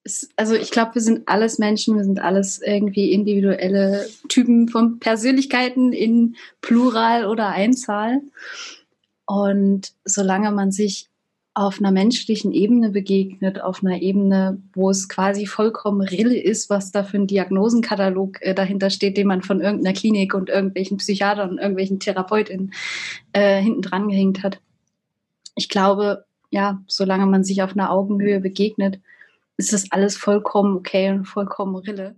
also ich glaube, wir sind alles Menschen, wir sind alles irgendwie individuelle Typen von Persönlichkeiten in Plural oder Einzahl. Und solange man sich auf einer menschlichen Ebene begegnet, auf einer Ebene, wo es quasi vollkommen Rille ist, was da für ein Diagnosenkatalog dahinter steht, den man von irgendeiner Klinik und irgendwelchen Psychiatern und irgendwelchen TherapeutInnen hinten dran gehängt hat. Ich glaube, ja, solange man sich auf einer Augenhöhe begegnet, ist das alles vollkommen okay und vollkommen Rille.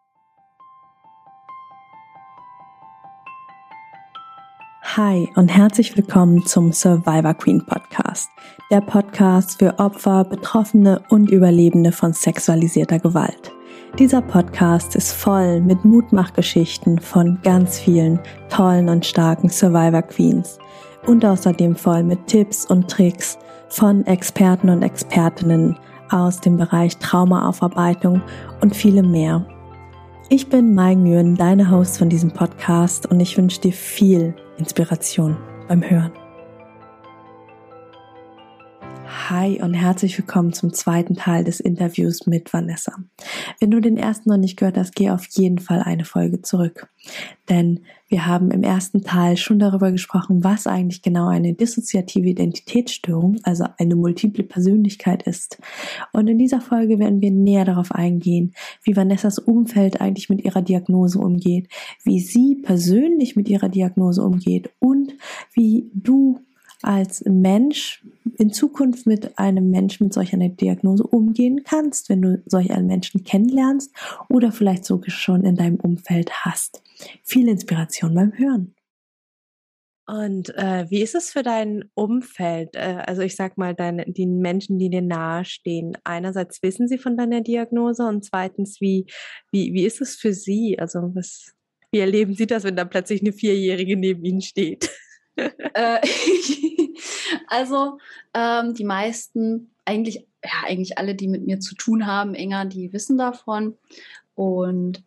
Hi und herzlich willkommen zum Survivor Queen Podcast, der Podcast für Opfer, Betroffene und Überlebende von sexualisierter Gewalt. Dieser Podcast ist voll mit Mutmachgeschichten von ganz vielen tollen und starken Survivor Queens und außerdem voll mit Tipps und Tricks von Experten und Expertinnen aus dem Bereich Traumaaufarbeitung und vielem mehr. Ich bin Mai Nguyen, deine Host von diesem Podcast, und ich wünsche dir viel Inspiration beim Hören. Hi und herzlich willkommen zum zweiten Teil des Interviews mit Vanessa. Wenn du den ersten noch nicht gehört hast, geh auf jeden Fall eine Folge zurück. Denn wir haben im ersten Teil schon darüber gesprochen, was eigentlich genau eine dissoziative Identitätsstörung, also eine multiple Persönlichkeit ist. Und in dieser Folge werden wir näher darauf eingehen, wie Vanessas Umfeld eigentlich mit ihrer Diagnose umgeht, wie sie persönlich mit ihrer Diagnose umgeht und wie du als Mensch in Zukunft mit einem Menschen mit solch einer Diagnose umgehen kannst, wenn du solch einen Menschen kennenlernst oder vielleicht sogar schon in deinem Umfeld hast. Viel Inspiration beim Hören. Und wie ist es für dein Umfeld? Also ich sag mal, die Menschen, die dir nahestehen. Einerseits wissen sie von deiner Diagnose und zweitens, wie ist es für sie? Also wie erleben sie das, wenn da plötzlich eine 4-Jährige neben ihnen steht? Also die meisten, eigentlich alle, die mit mir zu tun haben, enger, die wissen davon. Und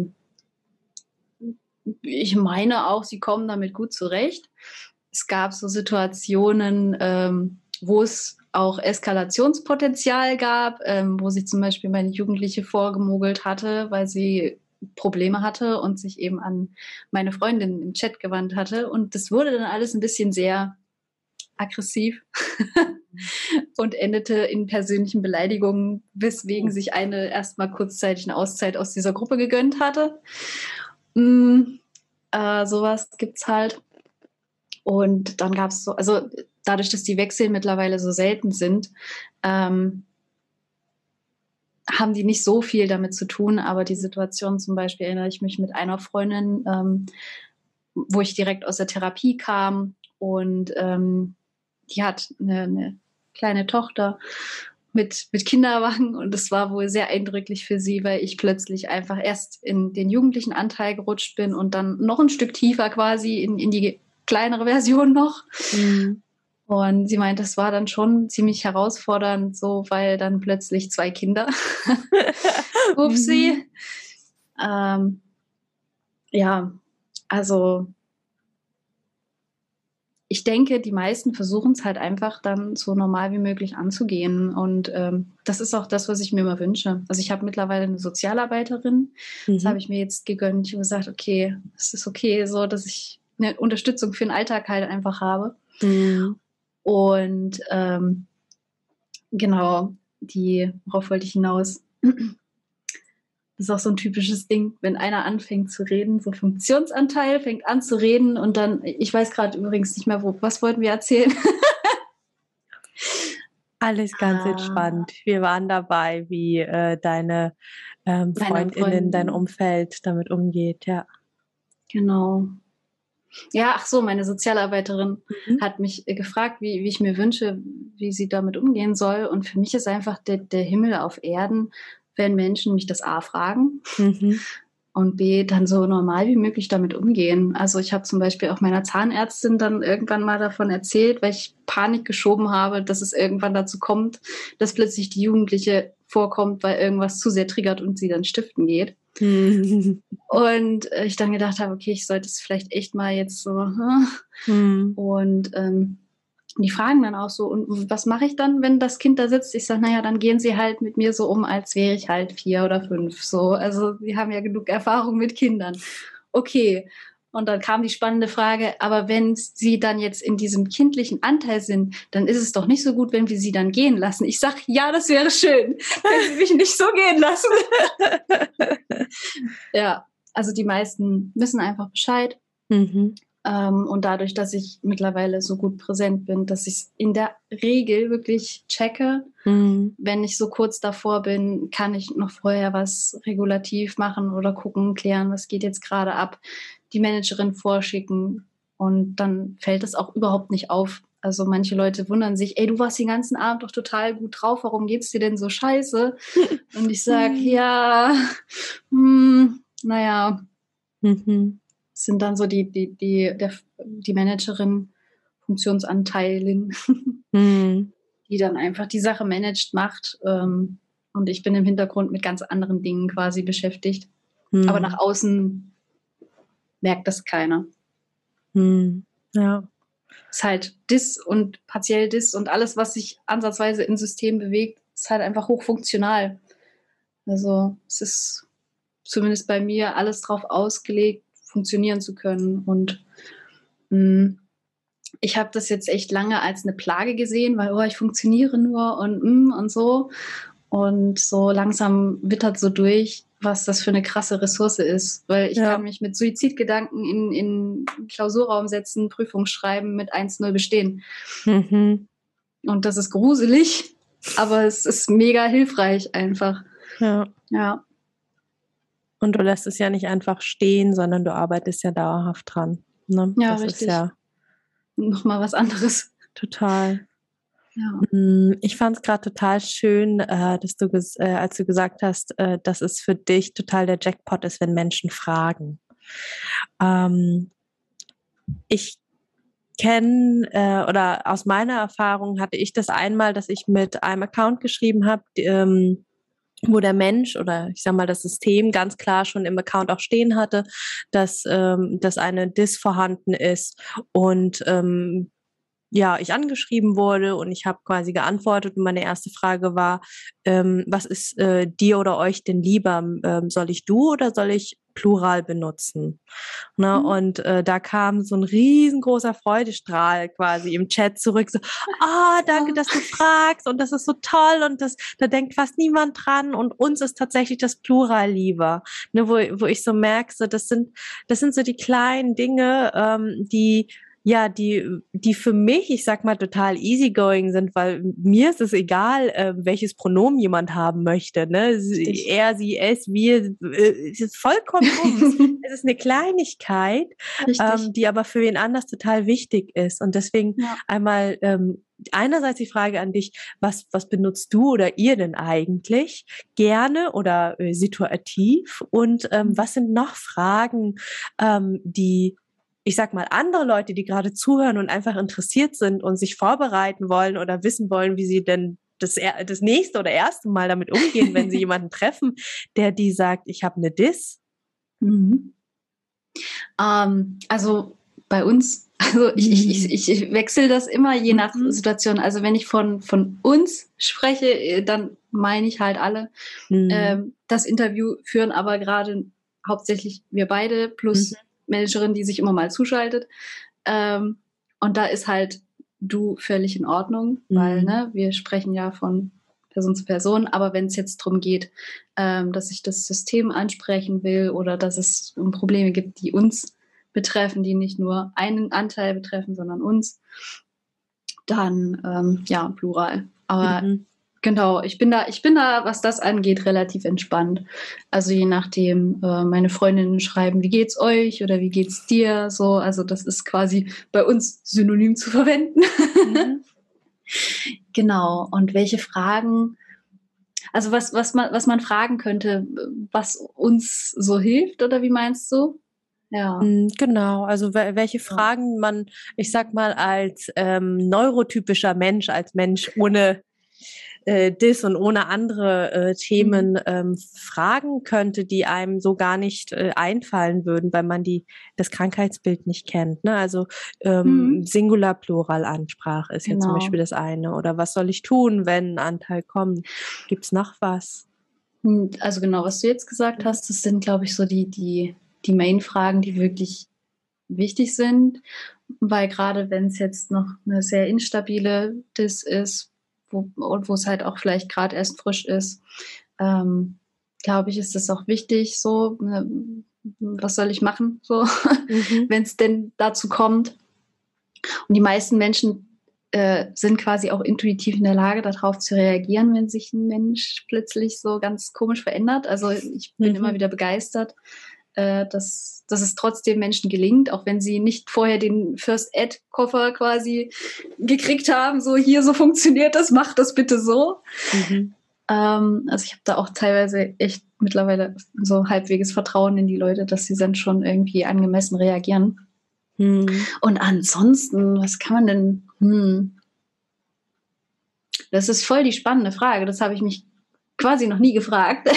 ich meine auch, sie kommen damit gut zurecht. Es gab so Situationen, wo es auch Eskalationspotenzial gab, wo sich zum Beispiel meine Jugendliche vorgemogelt hatte, weil sie Probleme hatte und sich eben an meine Freundin im Chat gewandt hatte. Und das wurde dann alles ein bisschen sehr aggressiv und endete in persönlichen Beleidigungen, weswegen sich eine erstmal kurzzeitig eine Auszeit aus dieser Gruppe gegönnt hatte. Sowas gibt's halt. Und dann gab's so, also dadurch, dass die Wechsel mittlerweile so selten sind, haben die nicht so viel damit zu tun, aber die Situation zum Beispiel erinnere ich mich mit einer Freundin, wo ich direkt aus der Therapie kam und die hat eine kleine Tochter mit Kinderwagen und das war wohl sehr eindrücklich für sie, weil ich plötzlich einfach erst in den jugendlichen Anteil gerutscht bin und dann noch ein Stück tiefer quasi in die kleinere Version noch. Mhm. Und sie meint, das war dann schon ziemlich herausfordernd, so, weil dann plötzlich 2 Kinder. Upsi. Ja, also ich denke, die meisten versuchen es halt einfach dann so normal wie möglich anzugehen. Und das ist auch das, was ich mir immer wünsche. Also ich habe mittlerweile eine Sozialarbeiterin. Das habe ich mir jetzt gegönnt. Ich habe gesagt, okay, es ist okay so, dass ich eine Unterstützung für den Alltag halt einfach habe. Mhm. Und genau, worauf wollte ich hinaus? Das ist auch so ein typisches Ding, wenn einer anfängt zu reden, so Funktionsanteil fängt an zu reden und dann, ich weiß gerade übrigens nicht mehr, was wollten wir erzählen? Alles ganz entspannt. Wir waren dabei, wie deine Freundinnen, dein Umfeld damit umgeht, ja. Genau. Ja, ach so, meine Sozialarbeiterin hat mich gefragt, wie ich mir wünsche, wie sie damit umgehen soll. Und für mich ist einfach der Himmel auf Erden, wenn Menschen mich das A fragen und B dann so normal wie möglich damit umgehen. Also ich habe zum Beispiel auch meiner Zahnärztin dann irgendwann mal davon erzählt, weil ich Panik geschoben habe, dass es irgendwann dazu kommt, dass plötzlich die Jugendliche vorkommt, weil irgendwas zu sehr triggert und sie dann stiften geht. Und ich dann gedacht habe, okay, ich sollte es vielleicht echt mal jetzt so. Und die fragen dann auch so, und was mache ich dann, wenn das Kind da sitzt? Ich sage, naja, dann gehen sie halt mit mir so um, als wäre ich halt 4 oder 5. So. Also sie haben ja genug Erfahrung mit Kindern. Okay. Und dann kam die spannende Frage, aber wenn sie dann jetzt in diesem kindlichen Anteil sind, dann ist es doch nicht so gut, wenn wir sie dann gehen lassen. Ich sage, ja, das wäre schön, wenn sie mich nicht so gehen lassen. Ja, also die meisten wissen einfach Bescheid. Mhm. Und dadurch, dass ich mittlerweile so gut präsent bin, dass ich es in der Regel wirklich checke. Wenn ich so kurz davor bin, kann ich noch vorher was regulativ machen oder gucken, klären, was geht jetzt gerade ab, die Managerin vorschicken. Und dann fällt es auch überhaupt nicht auf. Also manche Leute wundern sich, ey, du warst den ganzen Abend doch total gut drauf, warum geht's dir denn so scheiße? Und ich sage, ja, naja, sind dann so die Managerin, Funktionsanteilin, die dann einfach die Sache managt, macht. Und ich bin im Hintergrund mit ganz anderen Dingen quasi beschäftigt. Aber nach außen merkt das keiner. Ja. Es ist halt Dis und partiell Dis und alles, was sich ansatzweise im System bewegt, ist halt einfach hochfunktional. Also es ist zumindest bei mir alles drauf ausgelegt, funktionieren zu können. Und ich habe das jetzt echt lange als eine Plage gesehen, weil ich funktioniere nur und so. Und so langsam wittert so durch, was das für eine krasse Ressource ist. Weil ich kann mich mit Suizidgedanken in Klausurraum setzen, Prüfung schreiben, mit 1-0 bestehen. Und das ist gruselig, aber es ist mega hilfreich einfach. Ja. Und du lässt es ja nicht einfach stehen, sondern du arbeitest ja dauerhaft dran. Ne? Ja, das richtig. Ist ja nochmal was anderes. Total. Ja. Ich fand es gerade total schön, dass du, als du gesagt hast, dass es für dich total der Jackpot ist, wenn Menschen fragen. Ich kenne oder aus meiner Erfahrung hatte ich das einmal, dass ich mit einem Account geschrieben habe, wo der Mensch oder ich sag mal das System ganz klar schon im Account auch stehen hatte, dass eine Dis vorhanden ist und ich angeschrieben wurde und ich habe quasi geantwortet und meine erste Frage war, was ist dir oder euch denn lieber? Soll ich du oder soll ich Plural benutzen? Ne? Und da kam so ein riesengroßer Freudestrahl quasi im Chat zurück, so, danke, dass du fragst und das ist so toll und da denkt fast niemand dran und uns ist tatsächlich das Plural lieber. Ne? Wo ich so merke, so, das sind so die kleinen Dinge, die für mich, ich sag mal, total easygoing sind, weil mir ist es egal, welches Pronomen jemand haben möchte. Ne? Er, sie, es, wir, es ist vollkommen es ist eine Kleinigkeit, die aber für wen anders total wichtig ist. Und deswegen einmal einerseits die Frage an dich, was benutzt du oder ihr denn eigentlich gerne oder situativ? Und was sind noch Fragen, die ich sag mal, andere Leute, die gerade zuhören und einfach interessiert sind und sich vorbereiten wollen oder wissen wollen, wie sie denn das nächste oder erste Mal damit umgehen, wenn sie jemanden treffen, der die sagt, ich habe eine Dis? Also bei uns, also ich wechsle das immer je nach Situation. Also wenn ich von uns spreche, dann meine ich halt alle. Das Interview führen aber gerade hauptsächlich wir beide plus Managerin, die sich immer mal zuschaltet. Und da ist halt du völlig in Ordnung, weil wir sprechen ja von Person zu Person. Aber wenn es jetzt darum geht, dass ich das System ansprechen will oder dass es Probleme gibt, die uns betreffen, die nicht nur einen Anteil betreffen, sondern uns, dann Plural. Aber genau, ich bin da, was das angeht, relativ entspannt. Also je nachdem, meine Freundinnen schreiben, wie geht's euch oder wie geht's dir? So, also das ist quasi bei uns synonym zu verwenden. Genau. Und welche Fragen, also was man fragen könnte, was uns so hilft, oder wie meinst du? Ja. Genau, also welche Fragen man, ich sag mal, als neurotypischer Mensch, als Mensch ohne das und ohne andere Themen fragen könnte, die einem so gar nicht einfallen würden, weil man das Krankheitsbild nicht kennt. Ne? Also Singular-Plural-Ansprache ist ja zum Beispiel das eine. Oder was soll ich tun, wenn ein Anteil kommt? Gibt's noch was? Also genau, was du jetzt gesagt hast, das sind, glaube ich, so die Main-Fragen, die wirklich wichtig sind, weil gerade wenn es jetzt noch eine sehr instabile Dis ist, wo es halt auch vielleicht gerade erst frisch ist, glaube ich, ist das auch wichtig, so, was soll ich machen, so, wenn es denn dazu kommt. Und die meisten Menschen sind quasi auch intuitiv in der Lage, darauf zu reagieren, wenn sich ein Mensch plötzlich so ganz komisch verändert. Also ich bin immer wieder begeistert, dass es trotzdem Menschen gelingt, auch wenn sie nicht vorher den First-Aid-Koffer quasi gekriegt haben, so hier, so funktioniert das, mach das bitte so. Also ich habe da auch teilweise echt mittlerweile so halbweges Vertrauen in die Leute, dass sie dann schon irgendwie angemessen reagieren. Und ansonsten, was kann man denn? Das ist voll die spannende Frage. Das habe ich mich quasi noch nie gefragt.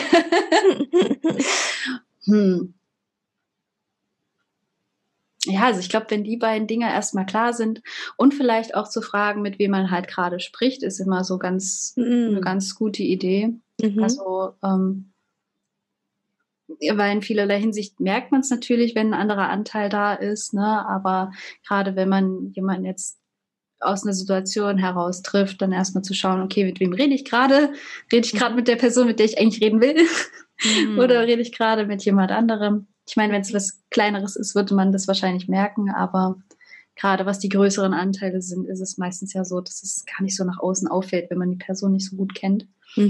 Ja, also ich glaube, wenn die beiden Dinge erstmal klar sind und vielleicht auch zu fragen, mit wem man halt gerade spricht, ist immer so eine ganz gute Idee. Also weil in vielerlei Hinsicht merkt man es natürlich, wenn ein anderer Anteil da ist, ne? Aber gerade wenn man jemanden jetzt aus einer Situation heraus trifft, dann erstmal zu schauen, okay, mit wem rede ich gerade? Rede ich gerade mit der Person, mit der ich eigentlich reden will? Oder rede ich gerade mit jemand anderem? Ich meine, wenn es was Kleineres ist, würde man das wahrscheinlich merken, aber gerade was die größeren Anteile sind, ist es meistens ja so, dass es gar nicht so nach außen auffällt, wenn man die Person nicht so gut kennt.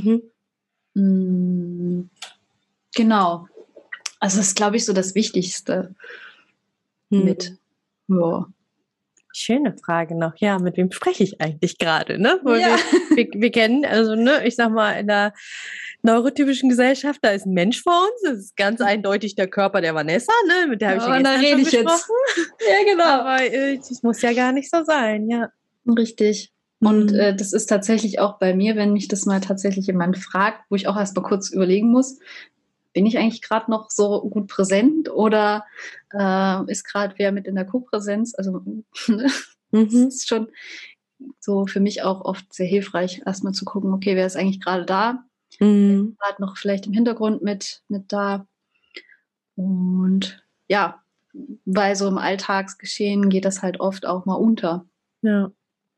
Genau. Also das ist, glaube ich, so das Wichtigste mit. Ja. Schöne Frage noch. Ja, mit wem spreche ich eigentlich gerade, ne? Weil wir kennen, also, ne, ich sag mal, in der neurotypischen Gesellschaft, da ist ein Mensch vor uns, das ist ganz eindeutig der Körper der Vanessa, ne? Mit der habe ich ja gestern schon gesprochen. Ja, genau. Aber das muss ja gar nicht so sein, ja. Richtig. Und das ist tatsächlich auch bei mir, wenn mich das mal tatsächlich jemand fragt, wo ich auch erst mal kurz überlegen muss, bin ich eigentlich gerade noch so gut präsent oder ist gerade wer mit in der Co-Präsenz? Also das ist schon so für mich auch oft sehr hilfreich, erstmal zu gucken, okay, wer ist eigentlich gerade da? Wer ist gerade noch vielleicht im Hintergrund mit da? Und ja, weil so im Alltagsgeschehen geht das halt oft auch mal unter. Ja.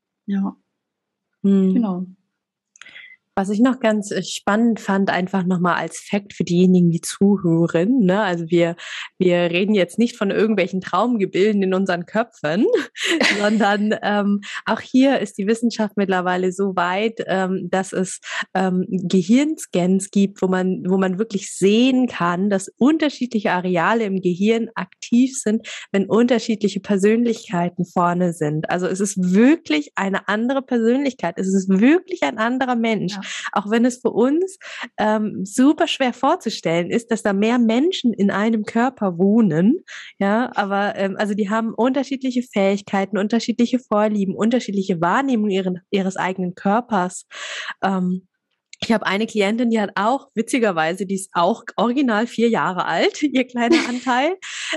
Genau. Was ich noch ganz spannend fand, einfach nochmal als Fact für diejenigen, die zuhören, ne? Also wir reden jetzt nicht von irgendwelchen Traumgebilden in unseren Köpfen, sondern auch hier ist die Wissenschaft mittlerweile so weit, dass es Gehirnscans gibt, wo man wirklich sehen kann, dass unterschiedliche Areale im Gehirn aktiv sind, wenn unterschiedliche Persönlichkeiten vorne sind. Also es ist wirklich eine andere Persönlichkeit, es ist wirklich ein anderer Mensch. Ja. Auch wenn es für uns super schwer vorzustellen ist, dass da mehr Menschen in einem Körper wohnen, ja, aber also die haben unterschiedliche Fähigkeiten, unterschiedliche Vorlieben, unterschiedliche Wahrnehmung ihres eigenen Körpers. Ich habe eine Klientin, die hat auch, witzigerweise, die ist auch original 4 Jahre alt, ihr kleiner Anteil.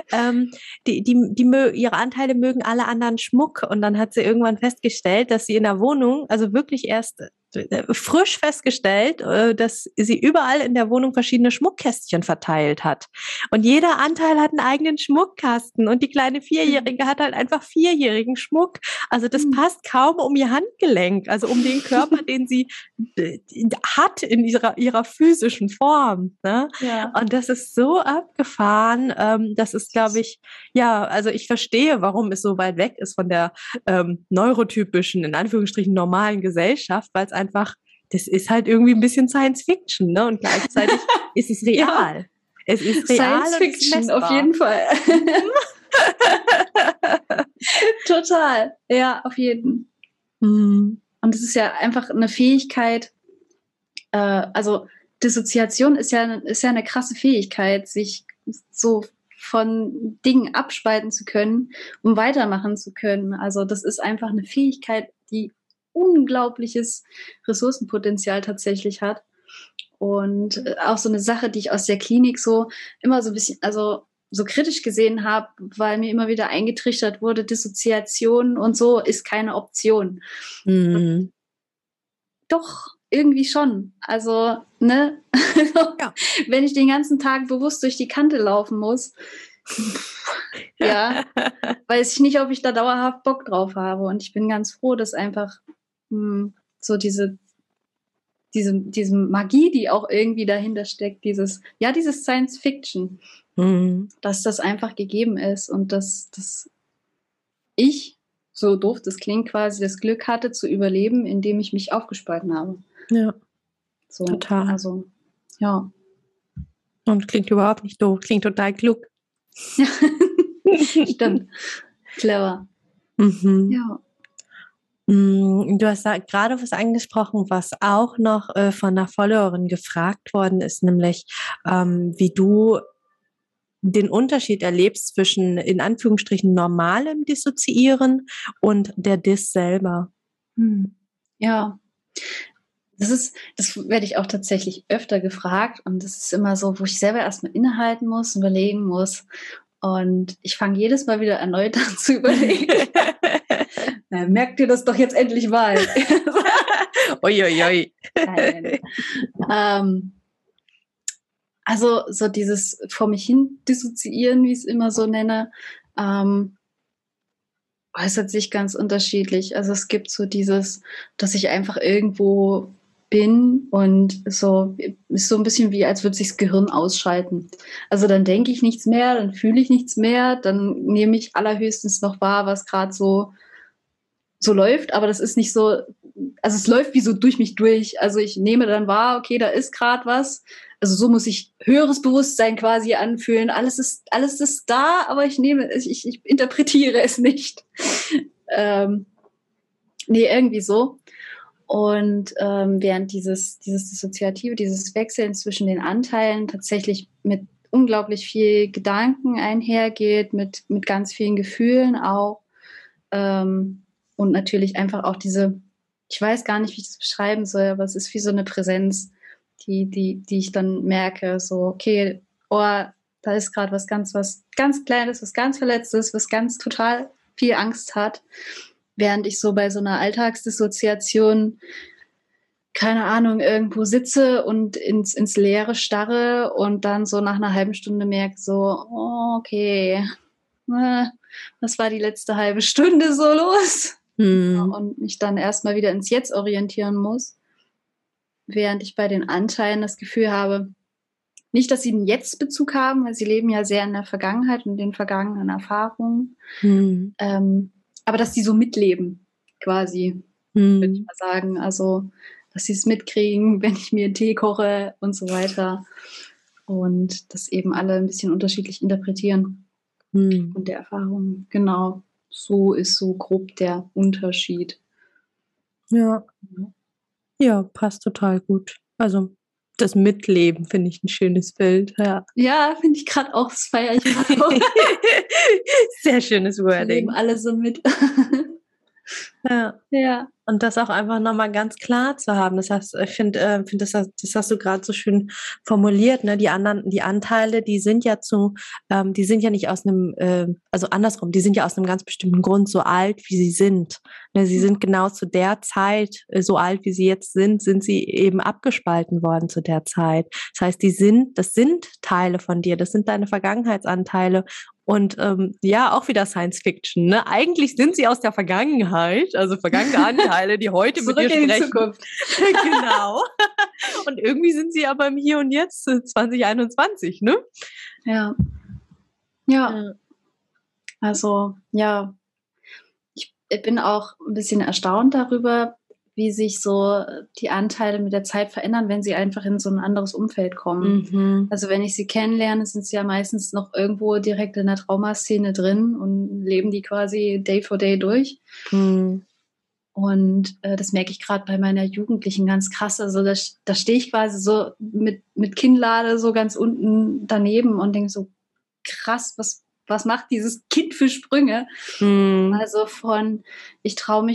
Ihre Anteile mögen alle anderen Schmuck. Und dann hat sie irgendwann festgestellt, dass sie in der Wohnung, also wirklich erst frisch festgestellt, dass sie überall in der Wohnung verschiedene Schmuckkästchen verteilt hat. Und jeder Anteil hat einen eigenen Schmuckkasten und die kleine Vierjährige hat halt einfach vierjährigen Schmuck. Also das passt kaum um ihr Handgelenk, also um den Körper, den sie hat in ihrer physischen Form. Ne? Ja. Und das ist so abgefahren. Das ist, glaube ich, ja, also ich verstehe, warum es so weit weg ist von der neurotypischen, in Anführungsstrichen normalen Gesellschaft, weil es einfach, das ist halt irgendwie ein bisschen Science Fiction, ne? Und gleichzeitig ist es real. Ja. Es ist real. Science Fiction, auf jeden Fall. Total. Ja, auf jeden. Und es ist ja einfach eine Fähigkeit, also Dissoziation ist ja eine krasse Fähigkeit, sich so von Dingen abspalten zu können, um weitermachen zu können. Also das ist einfach eine Fähigkeit, die unglaubliches Ressourcenpotenzial tatsächlich hat. Und auch so eine Sache, die ich aus der Klinik so immer so ein bisschen, also so kritisch gesehen habe, weil mir immer wieder eingetrichtert wurde, Dissoziation und so ist keine Option. Mhm. Doch, irgendwie schon. Also, ne? Ja. Wenn ich den ganzen Tag bewusst durch die Kante laufen muss, ja, weiß ich nicht, ob ich da dauerhaft Bock drauf habe. Und ich bin ganz froh, dass einfach so diese Magie, die auch irgendwie dahinter steckt, dieses Science Fiction, dass das einfach gegeben ist und dass ich, so doof das klingt, quasi das Glück hatte zu überleben, indem ich mich aufgespalten habe. Ja, so, total. Also, ja. Und klingt überhaupt nicht doof, klingt total klug. Stimmt. Clever. Mhm. Ja. Du hast da gerade was angesprochen, was auch noch von einer Followerin gefragt worden ist, nämlich wie du den Unterschied erlebst zwischen in Anführungsstrichen normalem Dissoziieren und der Diss selber. Ja. Das werde ich auch tatsächlich öfter gefragt und das ist immer so, wo ich selber erstmal innehalten muss, überlegen muss. Und ich fange jedes Mal wieder erneut an zu überlegen. Na, merkt ihr das doch jetzt endlich mal. Uiuiui. Also so dieses vor mich hin dissoziieren, wie ich es immer so nenne, äußert sich ganz unterschiedlich. Also es gibt so dieses, dass ich einfach irgendwo bin und so ist so ein bisschen wie, als würde sich das Gehirn ausschalten. Also dann denke ich nichts mehr, dann fühle ich nichts mehr, dann nehme ich allerhöchstens noch wahr, was gerade so läuft, aber das ist nicht so, also es läuft wie so durch mich durch. Also ich nehme dann wahr, okay, da ist gerade was. Also so muss ich höheres Bewusstsein quasi anfühlen. Alles ist da, aber ich interpretiere es nicht. Nee, irgendwie so. Und während dieses Dissoziative, dieses Wechseln zwischen den Anteilen tatsächlich mit unglaublich viel Gedanken einhergeht, mit ganz vielen Gefühlen auch. Und natürlich einfach auch ich weiß gar nicht, wie ich das beschreiben soll, aber es ist wie so eine Präsenz, die ich dann merke, so, okay, da ist gerade was ganz Kleines, was ganz Verletztes, was ganz total viel Angst hat, während ich so bei so einer Alltagsdissoziation, keine Ahnung, irgendwo sitze und ins Leere starre und dann so nach einer halben Stunde merke, so, oh, okay, was war die letzte halbe Stunde so los? Und mich dann erstmal wieder ins Jetzt orientieren muss, während ich bei den Anteilen das Gefühl habe, nicht, dass sie einen Jetzt-Bezug haben, weil sie leben ja sehr in der Vergangenheit und den vergangenen Erfahrungen, aber dass die so mitleben, quasi, würde ich mal sagen. Also, dass sie es mitkriegen, wenn ich mir einen Tee koche und so weiter. Und das eben alle ein bisschen unterschiedlich interpretieren. Und der Erfahrung, genau. So ist so grob der Unterschied. Ja. Ja, passt total gut. Also das Mitleben finde ich ein schönes Bild. Ja, finde ich gerade auch, das feiere ich gerade auch. Sehr schönes Wording. Wir leben alle so mit. Ja. Und das auch einfach nochmal ganz klar zu haben. Das heißt, ich finde, das hast du gerade so schön formuliert, ne? Die Anteile, die sind ja nicht aus einem, also andersrum, die sind ja aus einem ganz bestimmten Grund so alt, wie sie sind. Ne? Sie sind genau zu der Zeit, so alt, wie sie jetzt sind sie eben abgespalten worden zu der Zeit. Das heißt, das sind Teile von dir, das sind deine Vergangenheitsanteile. Und auch wieder Science Fiction. Ne? Eigentlich sind sie aus der Vergangenheit, also vergangene Anteile, die heute mit dir sprechen. Zurück in die Zukunft. Genau. Und irgendwie sind sie aber im Hier und Jetzt 2021, ne? Ja. Also, ja. Ich bin auch ein bisschen erstaunt darüber, wie sich so die Anteile mit der Zeit verändern, wenn sie einfach in so ein anderes Umfeld kommen. Also wenn ich sie kennenlerne, sind sie ja meistens noch irgendwo direkt in der Traumaszene drin und leben die quasi Day for Day durch. Und das merke ich gerade bei meiner Jugendlichen ganz krass. Also da stehe ich quasi so mit Kinnlade so ganz unten daneben und denke so, krass, was macht dieses Kind für Sprünge? Also ich traue mich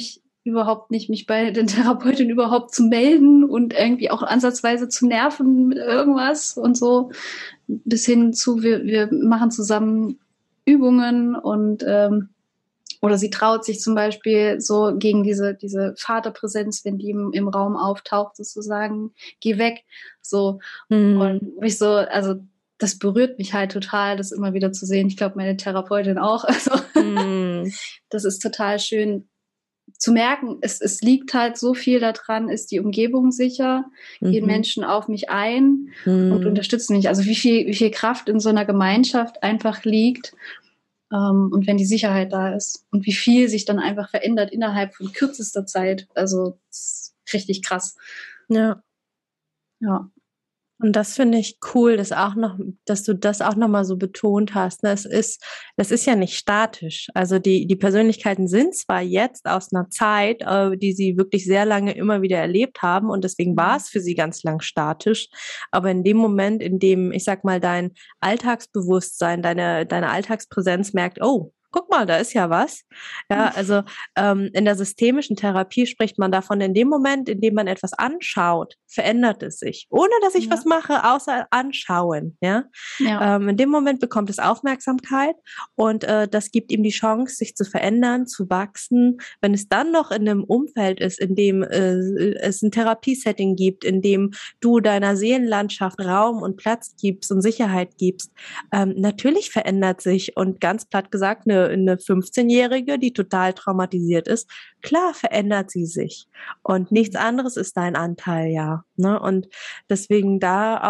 überhaupt nicht, mich bei den Therapeutinnen überhaupt zu melden und irgendwie auch ansatzweise zu nerven mit irgendwas und so. Bis hin zu, wir machen zusammen Übungen und oder sie traut sich zum Beispiel so gegen diese Vaterpräsenz, wenn die im Raum auftaucht, sozusagen, geh weg. So. Und mich so, also das berührt mich halt total, das immer wieder zu sehen. Ich glaube, meine Therapeutin auch. Also das ist total schön zu merken, es liegt halt so viel daran, ist die Umgebung sicher, gehen Menschen auf mich ein und unterstützen mich. Also wie viel Kraft in so einer Gemeinschaft einfach liegt, und wenn die Sicherheit da ist und wie viel sich dann einfach verändert innerhalb von kürzester Zeit. Also das ist richtig krass. Ja. Ja. Und das finde ich cool, dass du das auch noch mal so betont hast. Das ist ja nicht statisch. Also die Persönlichkeiten sind zwar jetzt aus einer Zeit, die sie wirklich sehr lange immer wieder erlebt haben und deswegen war es für sie ganz lang statisch. Aber in dem Moment, in dem, ich sag mal, dein Alltagsbewusstsein, deine Alltagspräsenz merkt, oh, guck mal, da ist ja was. Ja, also in der systemischen Therapie spricht man davon, in dem Moment, in dem man etwas anschaut, verändert es sich. Ohne dass ich was mache, außer anschauen. Ja? In dem Moment bekommt es Aufmerksamkeit und das gibt ihm die Chance, sich zu verändern, zu wachsen. Wenn es dann noch in einem Umfeld ist, in dem es ein Therapiesetting gibt, in dem du deiner Seelenlandschaft Raum und Platz gibst und Sicherheit gibst, natürlich verändert sich und ganz platt gesagt, eine 15-Jährige, die total traumatisiert ist, klar verändert sie sich. Und nichts anderes ist dein Anteil, ja. Ne? Und deswegen da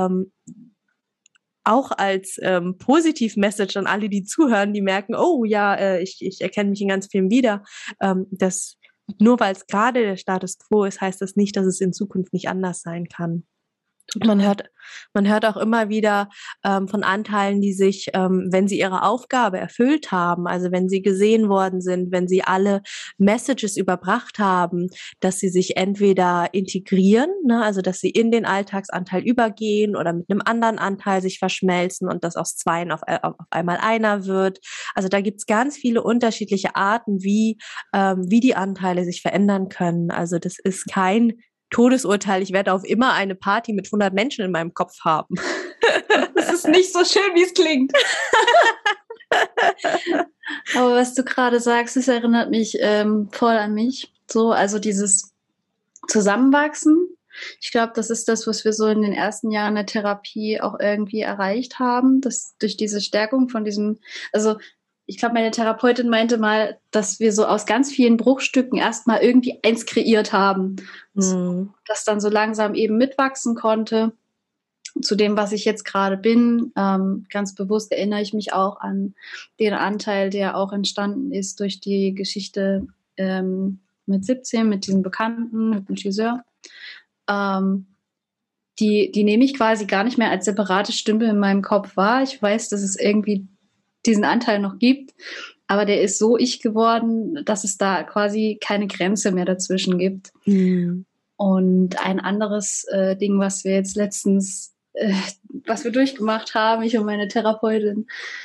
auch als Positiv-Message an alle, die zuhören, die merken, oh ja, ich erkenne mich in ganz vielen wieder, dass nur weil es gerade der Status quo ist, heißt das nicht, dass es in Zukunft nicht anders sein kann. Man hört auch immer wieder von Anteilen, die sich, wenn sie ihre Aufgabe erfüllt haben, also wenn sie gesehen worden sind, wenn sie alle Messages überbracht haben, dass sie sich entweder integrieren, ne, also dass sie in den Alltagsanteil übergehen oder mit einem anderen Anteil sich verschmelzen und das aus zweien auf einmal einer wird. Also da gibt's ganz viele unterschiedliche Arten, wie die Anteile sich verändern können. Also das ist kein Todesurteil, ich werde auf immer eine Party mit 100 Menschen in meinem Kopf haben. Das ist nicht so schön, wie es klingt. Aber was du gerade sagst, das erinnert mich voll an mich. So, also dieses Zusammenwachsen. Ich glaube, das ist das, was wir so in den ersten Jahren der Therapie auch irgendwie erreicht haben, dass durch diese Stärkung von diesem, also ich glaube, meine Therapeutin meinte mal, dass wir so aus ganz vielen Bruchstücken erstmal irgendwie eins kreiert haben, das dann so langsam eben mitwachsen konnte zu dem, was ich jetzt gerade bin. Ganz bewusst erinnere ich mich auch an den Anteil, der auch entstanden ist durch die Geschichte mit 17, mit diesem bekannten Hypnotiseur. Die nehme ich quasi gar nicht mehr als separate Stimme in meinem Kopf wahr. Ich weiß, dass es irgendwie diesen Anteil noch gibt, aber der ist so ich geworden, dass es da quasi keine Grenze mehr dazwischen gibt. Und ein anderes Ding, was wir jetzt letztens, was wir durchgemacht haben, ich und meine Therapeutin,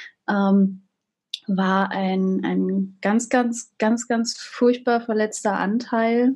war ein ganz, ganz, ganz, ganz furchtbar verletzter Anteil,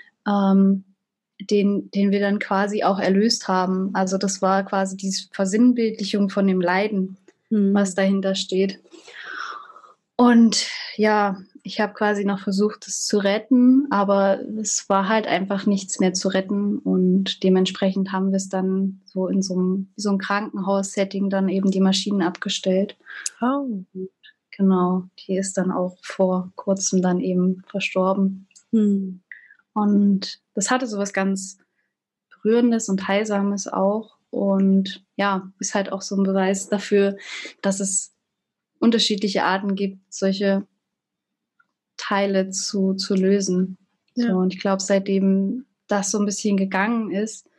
den wir dann quasi auch erlöst haben. Also das war quasi diese Versinnbildlichung von dem Leiden, was dahinter steht. Und ja, ich habe quasi noch versucht, es zu retten, aber es war halt einfach nichts mehr zu retten und dementsprechend haben wir es dann so in so einem Krankenhaus-Setting dann eben die Maschinen abgestellt. Oh. Genau, die ist dann auch vor kurzem dann eben verstorben. Und das hatte so was ganz Berührendes und Heilsames auch. Und ja, ist halt auch so ein Beweis dafür, dass es unterschiedliche Arten gibt, solche Teile zu lösen. Ja. So, und ich glaube, seitdem das so ein bisschen gegangen ist,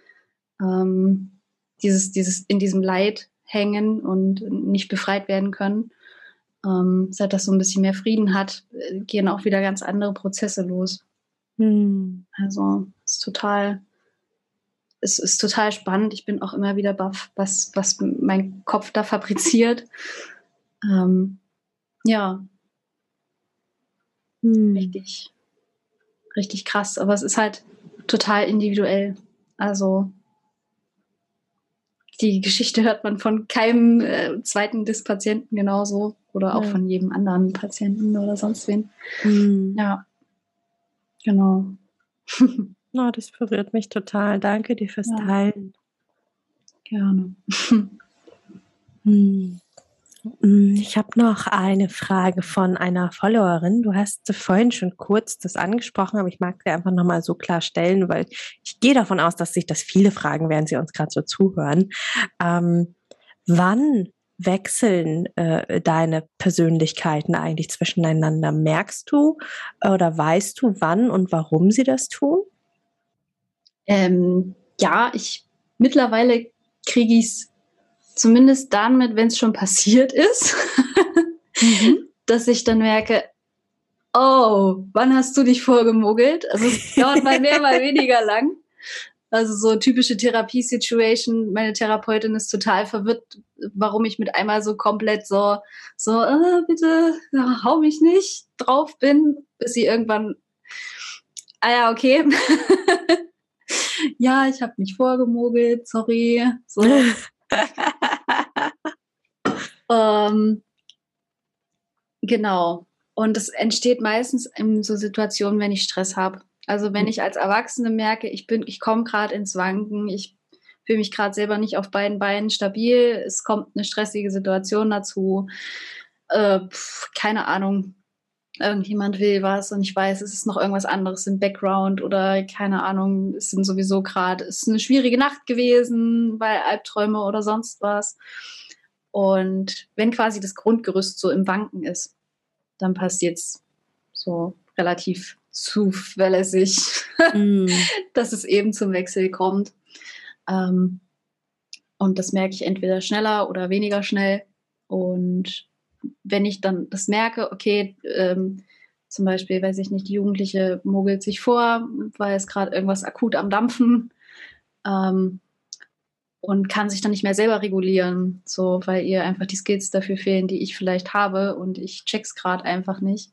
dieses in diesem Leid hängen und nicht befreit werden können, seit das so ein bisschen mehr Frieden hat, gehen auch wieder ganz andere Prozesse los. Also es ist total spannend. Ich bin auch immer wieder baff, was mein Kopf da fabriziert. Ja. Richtig. richtig krass. Aber es ist halt total individuell. Also die Geschichte hört man von keinem zweiten Dis-Patienten genauso oder auch von jedem anderen Patienten oder sonst wen. Ja, genau. Oh, das berührt mich total. Danke dir fürs Teilen. Gerne. Ich habe noch eine Frage von einer Followerin. Du hast vorhin schon kurz das angesprochen, aber ich mag sie einfach nochmal so klar stellen, weil ich gehe davon aus, dass sich das viele fragen, während sie uns gerade so zuhören. Wann wechseln deine Persönlichkeiten eigentlich zwischeneinander? Merkst du oder weißt du, wann und warum sie das tun? Ja, mittlerweile kriege ich es zumindest dann mit, wenn es schon passiert ist, dass ich dann merke, oh, wann hast du dich vorgemogelt? Also es dauert mal mehr, mal weniger lang. Also so typische Therapie-Situation. Meine Therapeutin ist total verwirrt, warum ich mit einmal so komplett so bitte hau mich nicht drauf bin, bis sie irgendwann, ja, okay. Ja, ich habe mich vorgemogelt, sorry. So. Genau. Und es entsteht meistens in so Situationen, wenn ich Stress habe. Also wenn ich als Erwachsene merke, ich komme gerade ins Wanken, ich fühle mich gerade selber nicht auf beiden Beinen stabil, es kommt eine stressige Situation dazu, keine Ahnung, irgendjemand will was und ich weiß, es ist noch irgendwas anderes im Background oder keine Ahnung, es ist eine schwierige Nacht gewesen, weil Albträume oder sonst was. Und wenn quasi das Grundgerüst so im Wanken ist, dann passiert es so relativ zuverlässig, dass es eben zum Wechsel kommt. Und das merke ich entweder schneller oder weniger schnell. Und wenn ich dann das merke, okay, zum Beispiel, weiß ich nicht, die Jugendliche mogelt sich vor, weil es gerade irgendwas akut am Dampfen und kann sich dann nicht mehr selber regulieren, so, weil ihr einfach die Skills dafür fehlen, die ich vielleicht habe und ich check's gerade einfach nicht.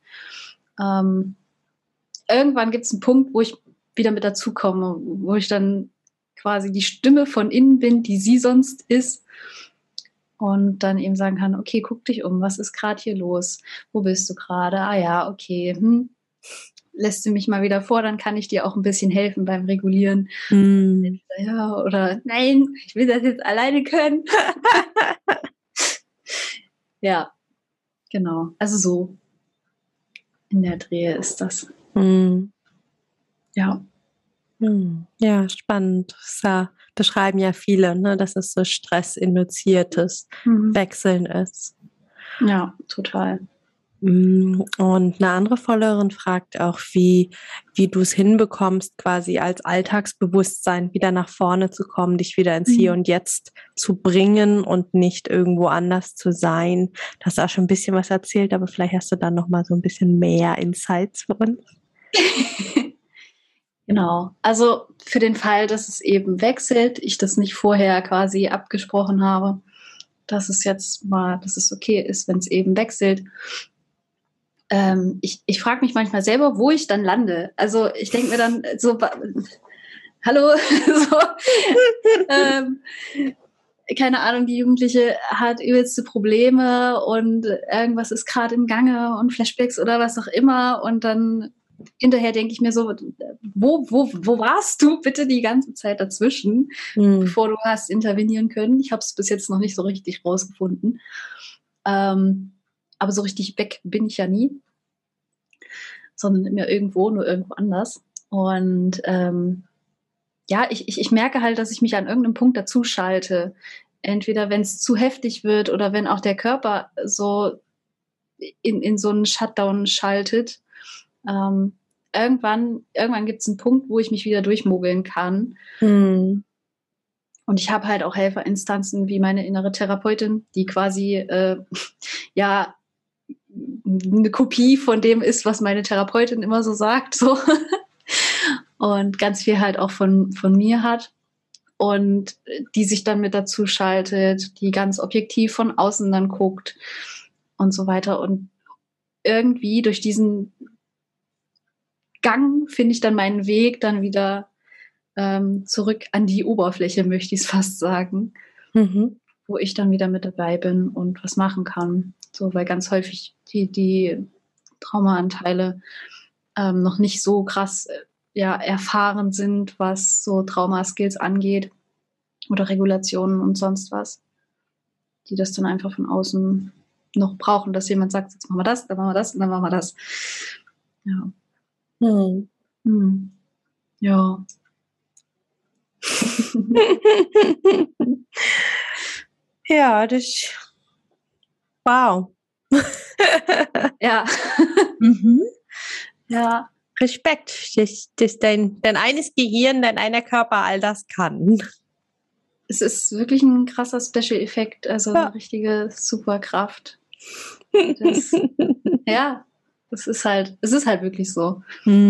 Irgendwann gibt es einen Punkt, wo ich wieder mit dazukomme, wo ich dann quasi die Stimme von innen bin, die sie sonst ist und dann eben sagen kann, okay, guck dich um, was ist gerade hier los? Wo bist du gerade? Ah ja, okay, lässt du mich mal wieder vor, dann kann ich dir auch ein bisschen helfen beim Regulieren. Ja, oder nein, ich will das jetzt alleine können. Ja, genau. Also so in der Drehe ist das. Ja. Ja, spannend. Das beschreiben ja viele, ne, dass es so stressinduziertes Wechseln ist. Ja, total. Und eine andere Followerin fragt auch, wie du es hinbekommst, quasi als Alltagsbewusstsein wieder nach vorne zu kommen, dich wieder ins Hier und Jetzt zu bringen und nicht irgendwo anders zu sein. Du hast auch schon ein bisschen was erzählt, aber vielleicht hast du dann noch mal so ein bisschen mehr Insights für uns. Genau. Also für den Fall, dass es eben wechselt, ich das nicht vorher quasi abgesprochen habe, dass es okay ist, wenn es eben wechselt. Ich frage mich manchmal selber, wo ich dann lande. Also ich denke mir dann so, hallo, so, keine Ahnung, die Jugendliche hat übelste Probleme und irgendwas ist gerade im Gange und Flashbacks oder was auch immer und dann hinterher denke ich mir so, wo warst du bitte die ganze Zeit dazwischen, bevor du hast intervenieren können? Ich habe es bis jetzt noch nicht so richtig rausgefunden. Aber so richtig weg bin ich ja nie, sondern immer irgendwo, nur irgendwo anders. Und ja, ich merke halt, dass ich mich an irgendeinem Punkt dazu schalte. Entweder wenn es zu heftig wird oder wenn auch der Körper so in so einen Shutdown schaltet. Irgendwann gibt es einen Punkt, wo ich mich wieder durchmogeln kann. Und ich habe halt auch Helferinstanzen wie meine innere Therapeutin, die quasi ja eine Kopie von dem ist, was meine Therapeutin immer so sagt. So. Und ganz viel halt auch von mir hat. Und die sich dann mit dazu schaltet, die ganz objektiv von außen dann guckt und so weiter. Und irgendwie durch diesen Gang finde ich dann meinen Weg dann wieder zurück an die Oberfläche, möchte ich es fast sagen, wo ich dann wieder mit dabei bin und was machen kann. So, weil ganz häufig die Traumaanteile noch nicht so krass erfahren sind, was so Traumaskills angeht oder Regulationen und sonst was, die das dann einfach von außen noch brauchen, dass jemand sagt, jetzt machen wir das, dann machen wir das und dann machen wir das. Ja. Ja. Ja, das wow. Ja. Ja. Respekt, dass dein eines Gehirn, dein einer Körper all das kann. Es ist wirklich ein krasser Special-Effekt, also eine richtige Superkraft. Es ist halt wirklich so.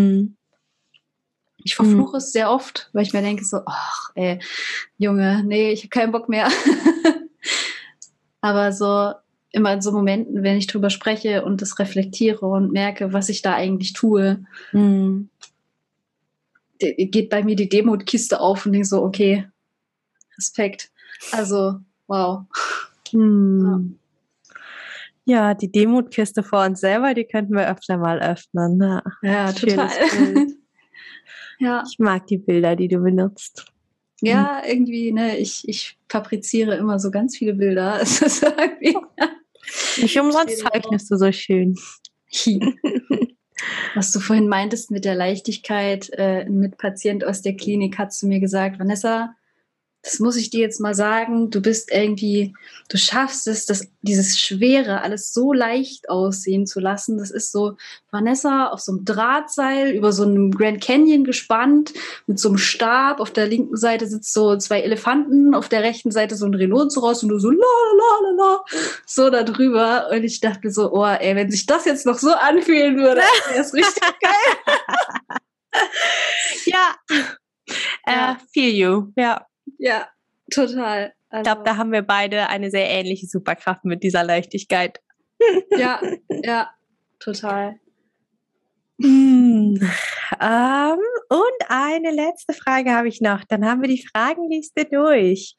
Ich verfluche es sehr oft, weil ich mir denke so, ach ey, Junge, nee, ich habe keinen Bock mehr. Aber so immer in so Momenten, wenn ich drüber spreche und das reflektiere und merke, was ich da eigentlich tue, geht bei mir die Demutkiste auf und denke so, okay, Respekt. Also, wow. Ja, die Demutkiste vor uns selber, die könnten wir öfter mal öffnen. Ne? Ja, total. Ja. Ich mag die Bilder, die du benutzt. Ja, irgendwie, ne, ich fabriziere immer so ganz viele Bilder. Es ist irgendwie, nicht umsonst zeichnest du so schön. Was du vorhin meintest mit der Leichtigkeit, ein Mitpatient aus der Klinik hat zu mir gesagt, Vanessa, das muss ich dir jetzt mal sagen, du schaffst es, dieses Schwere alles so leicht aussehen zu lassen. Das ist so, Vanessa auf so einem Drahtseil über so einem Grand Canyon gespannt, mit so einem Stab. Auf der linken Seite sitzt so 2 Elefanten, auf der rechten Seite so ein Rhinoceros und du so la la la la so da drüber. Und ich dachte mir so, oh ey, wenn sich das jetzt noch so anfühlen würde, wäre es richtig geil. Ja, feel you, ja. Ja, total. Also, ich glaube, da haben wir beide eine sehr ähnliche Superkraft mit dieser Leichtigkeit. Ja, total. Und eine letzte Frage habe ich noch. Dann haben wir die Fragenliste durch.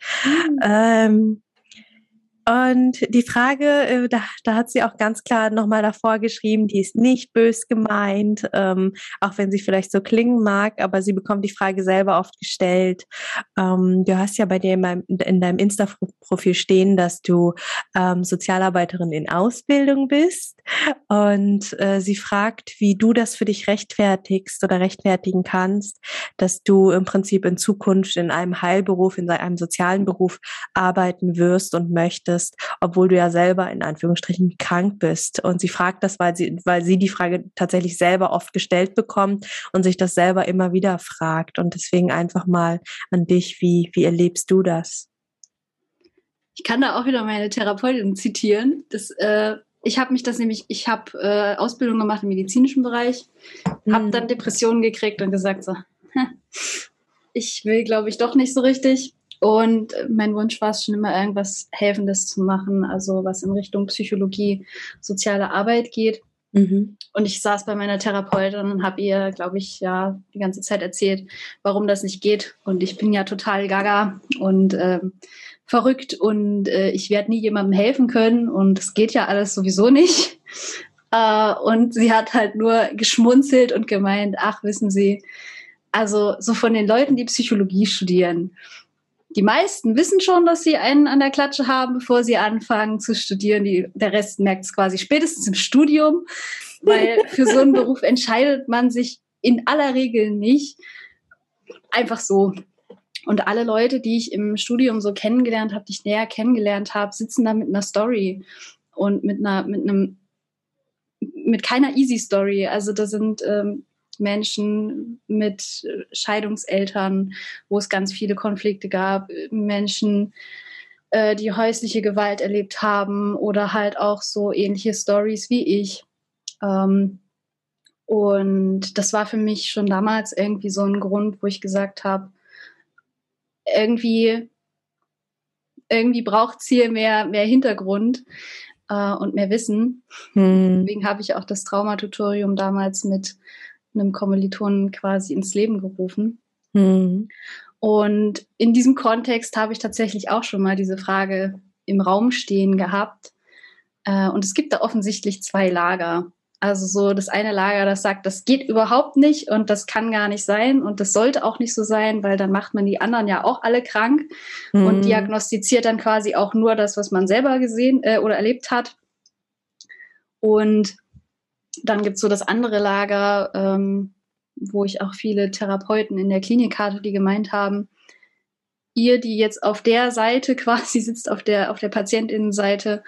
Und die Frage, da hat sie auch ganz klar nochmal davor geschrieben, die ist nicht bös gemeint, auch wenn sie vielleicht so klingen mag, aber sie bekommt die Frage selber oft gestellt. Du hast ja bei dir in deinem Insta-Profil stehen, dass du Sozialarbeiterin in Ausbildung bist, und sie fragt, wie du das für dich rechtfertigst oder rechtfertigen kannst, dass du im Prinzip in Zukunft in einem Heilberuf, in einem sozialen Beruf arbeiten wirst und möchtest, obwohl du ja selber in Anführungsstrichen krank bist. Und sie fragt das, weil sie die Frage tatsächlich selber oft gestellt bekommt und sich das selber immer wieder fragt. Und deswegen einfach mal an dich, wie erlebst du das? Ich kann da auch wieder meine Therapeutin zitieren. Ich habe Ausbildung gemacht im medizinischen Bereich, habe dann Depressionen gekriegt und gesagt so, ich will, glaube ich, doch nicht so richtig. Und mein Wunsch war es schon immer, irgendwas Helfendes zu machen, also was in Richtung Psychologie, soziale Arbeit geht. Und ich saß bei meiner Therapeutin und habe ihr, glaube ich, ja die ganze Zeit erzählt, warum das nicht geht. Und ich bin ja total gaga und verrückt und ich werde nie jemandem helfen können und es geht ja alles sowieso nicht. Und sie hat halt nur geschmunzelt und gemeint, ach, wissen Sie, also so von den Leuten, die Psychologie studieren, die meisten wissen schon, dass sie einen an der Klatsche haben, bevor sie anfangen zu studieren. Der Rest merkt es quasi spätestens im Studium, weil für so einen Beruf entscheidet man sich in aller Regel nicht einfach so. Und alle Leute, die ich im Studium so kennengelernt habe, die ich näher kennengelernt habe, sitzen da mit einer Story und mit keiner Easy Story. Also da sind Menschen mit Scheidungseltern, wo es ganz viele Konflikte gab, Menschen, die häusliche Gewalt erlebt haben oder halt auch so ähnliche Stories wie ich. Und das war für mich schon damals irgendwie so ein Grund, wo ich gesagt habe, irgendwie braucht es hier mehr Hintergrund und mehr Wissen. Deswegen habe ich auch das Traumatutorium damals mit einem Kommilitonen quasi ins Leben gerufen. Mhm. Und in diesem Kontext habe ich tatsächlich auch schon mal diese Frage im Raum stehen gehabt. Und es gibt da offensichtlich 2 Lager. Also so das eine Lager, das sagt, das geht überhaupt nicht und das kann gar nicht sein und das sollte auch nicht so sein, weil dann macht man die anderen ja auch alle krank und diagnostiziert dann quasi auch nur das, was man selber gesehen oder erlebt hat. Und dann gibt es so das andere Lager, wo ich auch viele Therapeuten in der Klinik hatte, die gemeint haben, ihr, die jetzt auf der Seite quasi sitzt, auf der PatientInnenseite,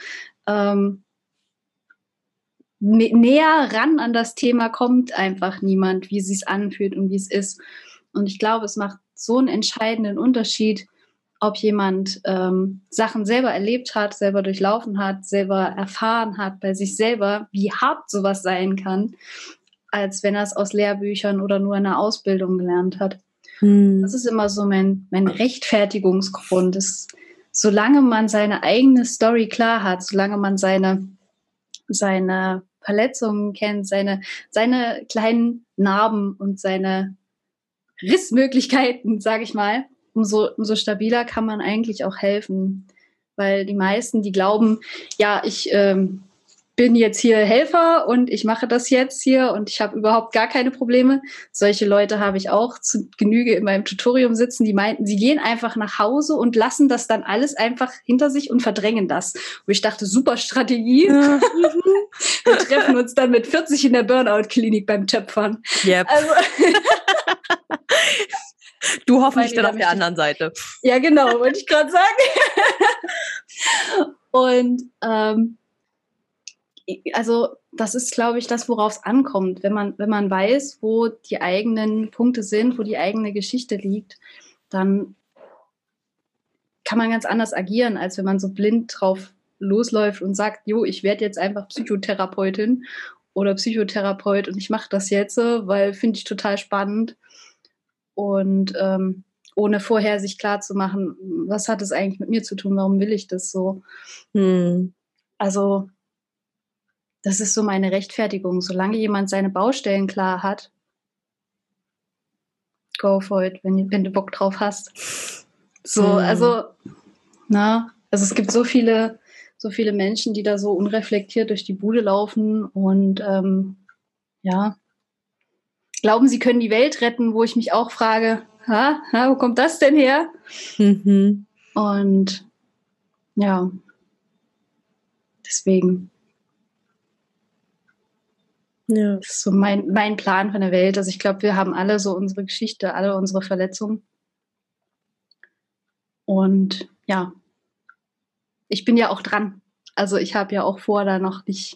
näher ran an das Thema kommt einfach niemand, wie sie es anfühlt und wie es ist. Und ich glaube, es macht so einen entscheidenden Unterschied, ob jemand Sachen selber erlebt hat, selber durchlaufen hat, selber erfahren hat bei sich selber, wie hart sowas sein kann, als wenn er es aus Lehrbüchern oder nur in einer Ausbildung gelernt hat. Das ist immer so mein Rechtfertigungsgrund. Ist, solange man seine eigene Story klar hat, solange man seine Verletzungen kennt, seine kleinen Narben und seine Rissmöglichkeiten, sage ich mal, umso stabiler kann man eigentlich auch helfen. Weil die meisten, die glauben, ja, ich bin jetzt hier Helfer und ich mache das jetzt hier und ich habe überhaupt gar keine Probleme. Solche Leute habe ich auch zu Genüge in meinem Tutorium sitzen, die meinten, sie gehen einfach nach Hause und lassen das dann alles einfach hinter sich und verdrängen das. Und ich dachte, super Strategie. Ja. Wir treffen uns dann mit 40 in der Burnout-Klinik beim Töpfern. Yep. Also du hoffentlich dann auf der anderen Seite. Ja, genau, wollte ich gerade sagen. Und also das ist, glaube ich, das, worauf es ankommt. Wenn man weiß, wo die eigenen Punkte sind, wo die eigene Geschichte liegt, dann kann man ganz anders agieren, als wenn man so blind drauf losläuft und sagt, jo, ich werde jetzt einfach Psychotherapeutin oder Psychotherapeut und ich mache das jetzt, weil finde ich total spannend. Und ohne vorher sich klar zu machen, was hat es eigentlich mit mir zu tun, warum will ich das so? Also das ist so meine Rechtfertigung. Solange jemand seine Baustellen klar hat, go for it, wenn du Bock drauf hast. So, also es gibt so viele Menschen, die da so unreflektiert durch die Bude laufen und glauben, sie können die Welt retten, wo ich mich auch frage, wo kommt das denn her? Und ja, deswegen. Ja. Das ist so mein Plan von der Welt. Also ich glaube, wir haben alle so unsere Geschichte, alle unsere Verletzungen. Und ja, ich bin ja auch dran. Also ich habe ja auch vor, da noch nicht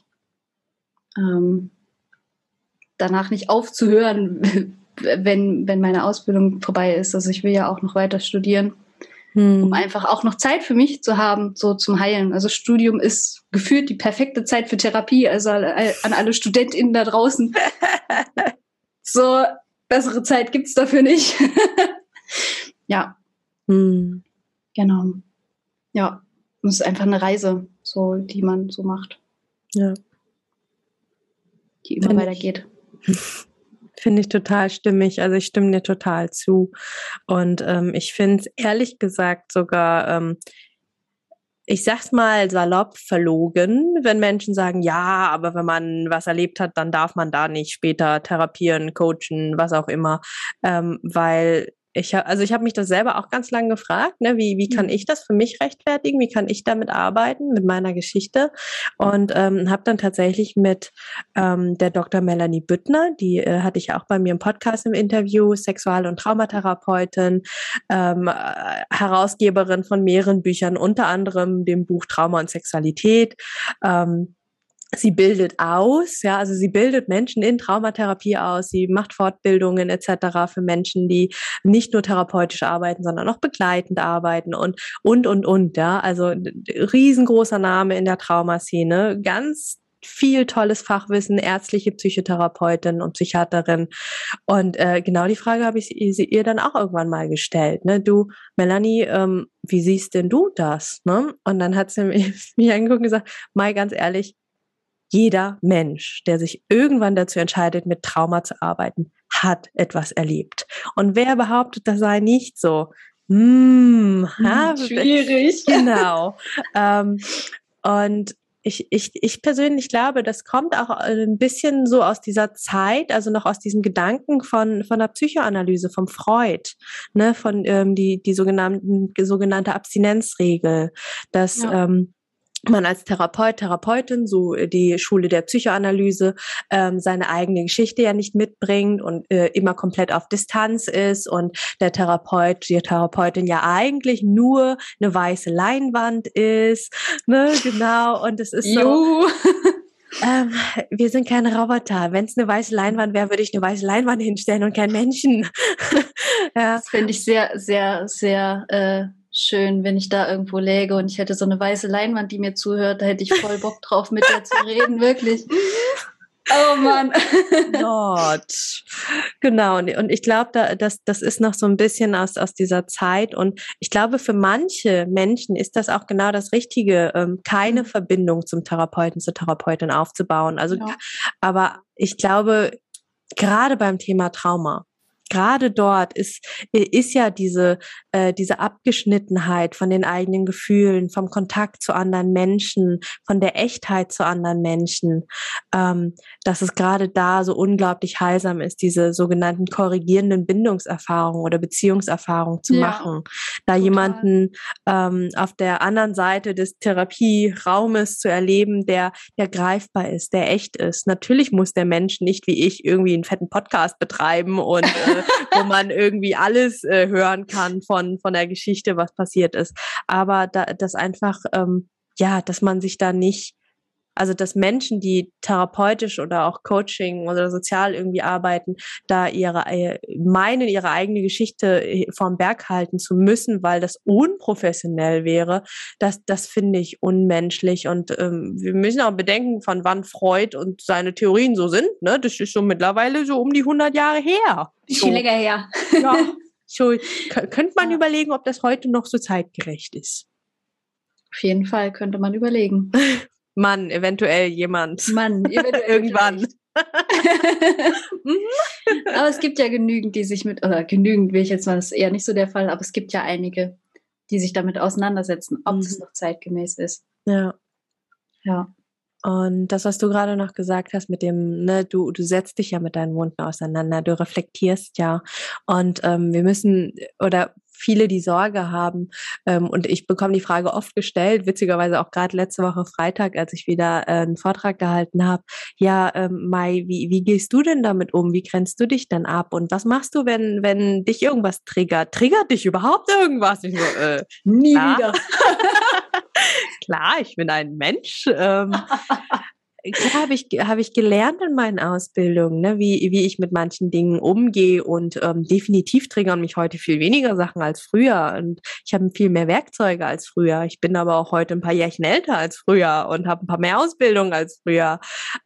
danach nicht aufzuhören, wenn meine Ausbildung vorbei ist. Also ich will ja auch noch weiter studieren, um einfach auch noch Zeit für mich zu haben, so zum Heilen. Also Studium ist gefühlt die perfekte Zeit für Therapie. Also an alle StudentInnen da draußen. So, bessere Zeit gibt's dafür nicht. Ja. Genau. Ja. Und es ist einfach eine Reise, so, die man so macht. Ja. Die immer weitergeht. Finde ich total stimmig. Also ich stimme dir total zu. Und ich finde es ehrlich gesagt sogar, ich sag's mal salopp, verlogen, wenn Menschen sagen, ja, aber wenn man was erlebt hat, dann darf man da nicht später therapieren, coachen, was auch immer. Weil ich habe mich das selber auch ganz lange gefragt, ne, wie kann ich das für mich rechtfertigen, wie kann ich damit arbeiten, mit meiner Geschichte, und habe dann tatsächlich mit der Dr. Melanie Büttner, die hatte ich auch bei mir im Podcast im Interview, Sexual- und Traumatherapeutin, Herausgeberin von mehreren Büchern, unter anderem dem Buch Trauma und Sexualität, sie bildet aus, ja, also sie bildet Menschen in Traumatherapie aus, sie macht Fortbildungen etc. für Menschen, die nicht nur therapeutisch arbeiten, sondern auch begleitend arbeiten und, ja, also riesengroßer Name in der Traumaszene, ganz viel tolles Fachwissen, ärztliche Psychotherapeutin und Psychiaterin. Und genau die Frage habe ich ihr dann auch irgendwann mal gestellt. Ne? Du, Melanie, wie siehst denn du das? Ne? Und dann hat sie mich angeguckt und gesagt, Mai, ganz ehrlich, jeder Mensch, der sich irgendwann dazu entscheidet, mit Trauma zu arbeiten, hat etwas erlebt. Und wer behauptet, das sei nicht so? Schwierig. Genau. Und ich persönlich glaube, das kommt auch ein bisschen so aus dieser Zeit, also noch aus diesem Gedanken von der Psychoanalyse, vom Freud, ne, von die sogenannte Abstinenzregel, dass man als Therapeut, Therapeutin, so die Schule der Psychoanalyse, seine eigene Geschichte ja nicht mitbringt und immer komplett auf Distanz ist und der Therapeut, die Therapeutin ja eigentlich nur eine weiße Leinwand ist, ne, genau, und es ist so, wir sind keine Roboter. Wenn es eine weiße Leinwand wäre, würde ich eine weiße Leinwand hinstellen und keinen Menschen. Ja. Das finde ich sehr, sehr, sehr schön, wenn ich da irgendwo läge und ich hätte so eine weiße Leinwand, die mir zuhört, da hätte ich voll Bock drauf, mit der zu reden, wirklich. Oh Mann. Gott. Genau, und ich glaube, das ist noch so ein bisschen aus dieser Zeit und ich glaube, für manche Menschen ist das auch genau das Richtige, keine Verbindung zum Therapeuten, zur Therapeutin aufzubauen. Also, aber ich glaube, gerade beim Thema Trauma, gerade dort ist ja diese Abgeschnittenheit von den eigenen Gefühlen, vom Kontakt zu anderen Menschen, von der Echtheit zu anderen Menschen, dass es gerade da so unglaublich heilsam ist, diese sogenannten korrigierenden Bindungserfahrungen oder Beziehungserfahrungen zu machen. Da total. Jemanden auf der anderen Seite des Therapieraumes zu erleben, der greifbar ist, der echt ist. Natürlich muss der Mensch nicht wie ich irgendwie einen fetten Podcast betreiben und wo man irgendwie alles hören kann von der Geschichte, was passiert ist. Aber das einfach, dass man sich da nicht, also dass Menschen, die therapeutisch oder auch Coaching oder sozial irgendwie arbeiten, da ihre eigene Geschichte vom Berg halten zu müssen, weil das unprofessionell wäre, das finde ich unmenschlich. Und wir müssen auch bedenken, von wann Freud und seine Theorien so sind. Ne? Das ist schon mittlerweile so um die 100 Jahre her. Viel länger her. Ja, so könnte man überlegen, ob das heute noch so zeitgerecht ist. Auf jeden Fall könnte man überlegen. Mann, eventuell jemand. Mann, eventuell irgendwann. Aber es gibt ja genügend, die sich genügend will ich jetzt mal, das ist eher nicht so der Fall, aber es gibt ja einige, die sich damit auseinandersetzen, ob es noch zeitgemäß ist. Ja. Ja. Und das, was du gerade noch gesagt hast mit dem, ne, du setzt dich ja mit deinen Wunden auseinander, du reflektierst ja. Und wir müssen, oder viele, die Sorge haben, und ich bekomme die Frage oft gestellt, witzigerweise auch gerade letzte Woche Freitag, als ich wieder einen Vortrag gehalten habe, ja, Mai, wie gehst du denn damit um? Wie grenzt du dich denn ab? Und was machst du, wenn dich irgendwas triggert? Triggert dich überhaupt irgendwas? Ich so, nie wieder. Klar, ich bin ein Mensch. Klar habe ich gelernt in meinen Ausbildungen, ne, wie ich mit manchen Dingen umgehe und definitiv triggern mich heute viel weniger Sachen als früher und ich habe viel mehr Werkzeuge als früher. Ich bin aber auch heute ein paar Jährchen älter als früher und habe ein paar mehr Ausbildungen als früher.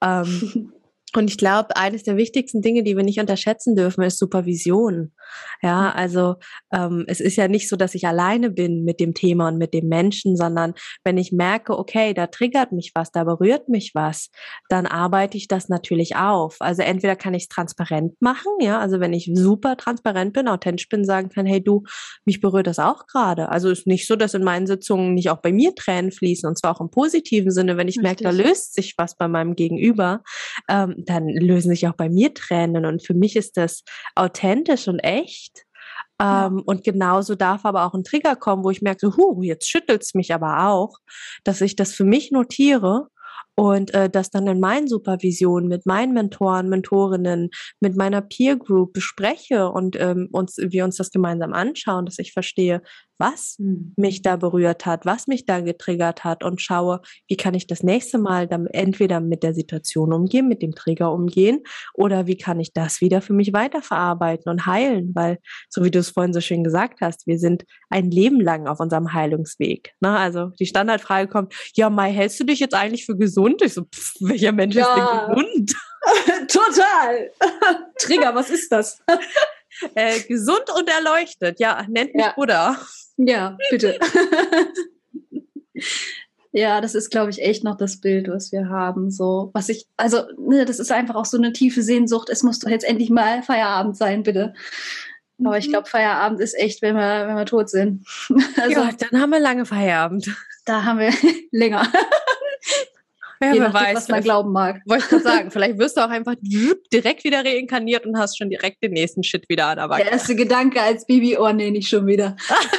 Und ich glaube, eines der wichtigsten Dinge, die wir nicht unterschätzen dürfen, ist Supervision. Ja, also es ist ja nicht so, dass ich alleine bin mit dem Thema und mit dem Menschen, sondern wenn ich merke, okay, da triggert mich was, da berührt mich was, dann arbeite ich das natürlich auf. Also entweder kann ich es transparent machen, ja, also wenn ich super transparent bin, authentisch bin, sagen kann, hey du, mich berührt das auch gerade. Also ist nicht so, dass in meinen Sitzungen nicht auch bei mir Tränen fließen und zwar auch im positiven Sinne, wenn ich merke, da löst sich was bei meinem Gegenüber, dann lösen sich auch bei mir Tränen und für mich ist das authentisch und echt. Und genauso darf aber auch ein Trigger kommen, wo ich merke, so, jetzt schüttelt's mich aber auch, dass ich das für mich notiere und das dann in meinen Supervisionen mit meinen Mentoren, Mentorinnen, mit meiner Peer Group bespreche und wir uns das gemeinsam anschauen, dass ich verstehe, was mich da berührt hat, was mich da getriggert hat und schaue, wie kann ich das nächste Mal dann entweder mit der Situation umgehen, mit dem Trigger umgehen oder wie kann ich das wieder für mich weiterverarbeiten und heilen, weil, so wie du es vorhin so schön gesagt hast, wir sind ein Leben lang auf unserem Heilungsweg. Ne? Also die Standardfrage kommt, ja Mai, hältst du dich jetzt eigentlich für gesund? Ich so, welcher Mensch ist denn gesund? Total! Trigger, was ist das? Gesund und erleuchtet, ja, nennt mich Buddha. Ja, bitte. Ja, das ist, glaube ich, echt noch das Bild, was wir haben. So, das ist einfach auch so eine tiefe Sehnsucht. Es muss doch jetzt endlich mal Feierabend sein, bitte. Aber ich glaube, Feierabend ist echt, wenn wir tot sind. Also, ja, dann haben wir lange Feierabend. Da haben wir länger. Ja, Je wer nachdem, weiß, was man glauben mag. Wollte ich gerade sagen, vielleicht wirst du auch einfach direkt wieder reinkarniert und hast schon direkt den nächsten Shit wieder an der Backe. Der erste Gedanke als Baby, oh nee, nicht schon wieder.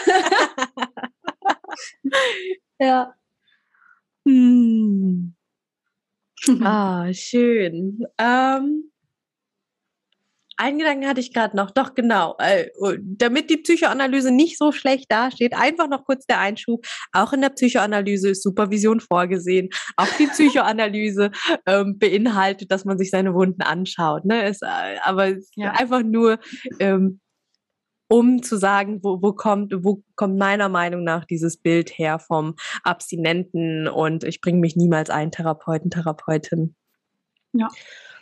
Ja. Schön. Einen Gedanken hatte ich gerade noch, doch genau, damit die Psychoanalyse nicht so schlecht dasteht, einfach noch kurz der Einschub, auch in der Psychoanalyse ist Supervision vorgesehen, auch die Psychoanalyse beinhaltet, dass man sich seine Wunden anschaut, ne? Einfach nur, um zu sagen, wo kommt meiner Meinung nach dieses Bild her vom Abstinenten und ich bringe mich niemals ein, Therapeutin. Ja.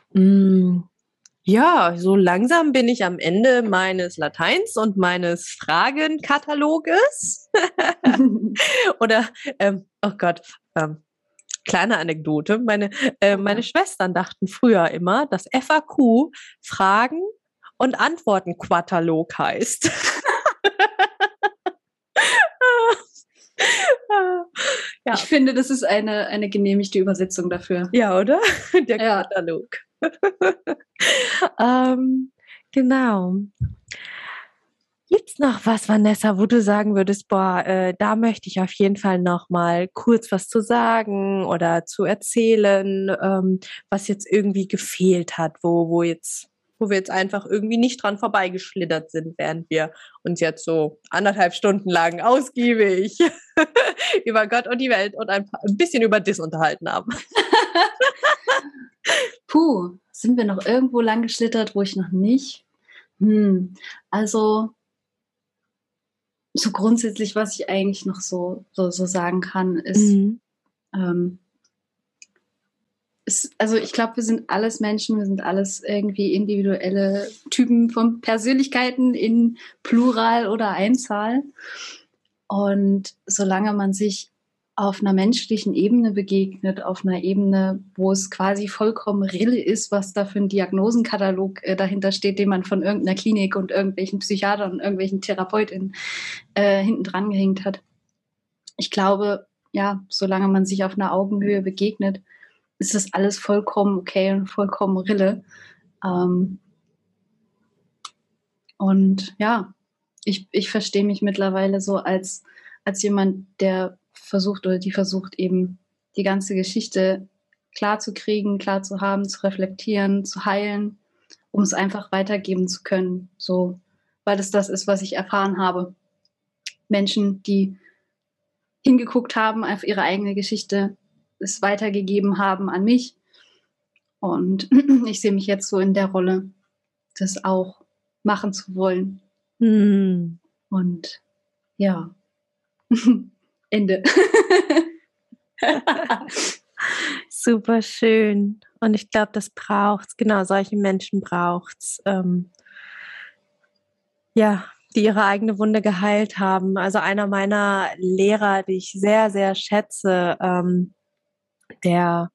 Ja, so langsam bin ich am Ende meines Lateins und meines Fragenkataloges. Oder, oh Gott, kleine Anekdote. Meine Schwestern dachten früher immer, dass FAQ Fragen- und Antworten-Katalog heißt. Ja. Ich finde, das ist eine genehmigte Übersetzung dafür. Ja, oder? Der Katalog. Genau. Gibt's noch was, Vanessa, wo du sagen würdest, da möchte ich auf jeden Fall noch mal kurz was zu sagen oder zu erzählen, was jetzt irgendwie gefehlt hat, wo wir jetzt einfach irgendwie nicht dran vorbeigeschlittert sind, während wir uns jetzt so 1,5 Stunden lang ausgiebig über Gott und die Welt und ein bisschen über Dis unterhalten haben. Puh, sind wir noch irgendwo lang geschlittert, wo ich noch nicht? Also so grundsätzlich, was ich eigentlich noch so sagen kann, ist, also ich glaube, wir sind alles Menschen, wir sind alles irgendwie individuelle Typen von Persönlichkeiten in Plural oder Einzahl. Und solange man sich auf einer menschlichen Ebene begegnet, auf einer Ebene, wo es quasi vollkommen Rille ist, was da für ein Diagnosenkatalog dahinter steht, den man von irgendeiner Klinik und irgendwelchen Psychiatern und irgendwelchen Therapeutinnen hinten dran gehängt hat. Ich glaube, ja, solange man sich auf einer Augenhöhe begegnet, ist das alles vollkommen okay und vollkommen Rille. Und ja, ich verstehe mich mittlerweile so als jemand, der versucht eben die ganze Geschichte klar zu kriegen, klar zu haben, zu reflektieren, zu heilen, um es einfach weitergeben zu können. So, weil es das ist, was ich erfahren habe. Menschen, die hingeguckt haben auf ihre eigene Geschichte, es weitergegeben haben an mich. Und ich sehe mich jetzt so in der Rolle, das auch machen zu wollen. Und ja, Ende. Super schön. Und ich glaube, das braucht's. Genau, solche Menschen braucht's. Die ihre eigene Wunde geheilt haben. Also einer meiner Lehrer, die ich sehr, sehr schätze, der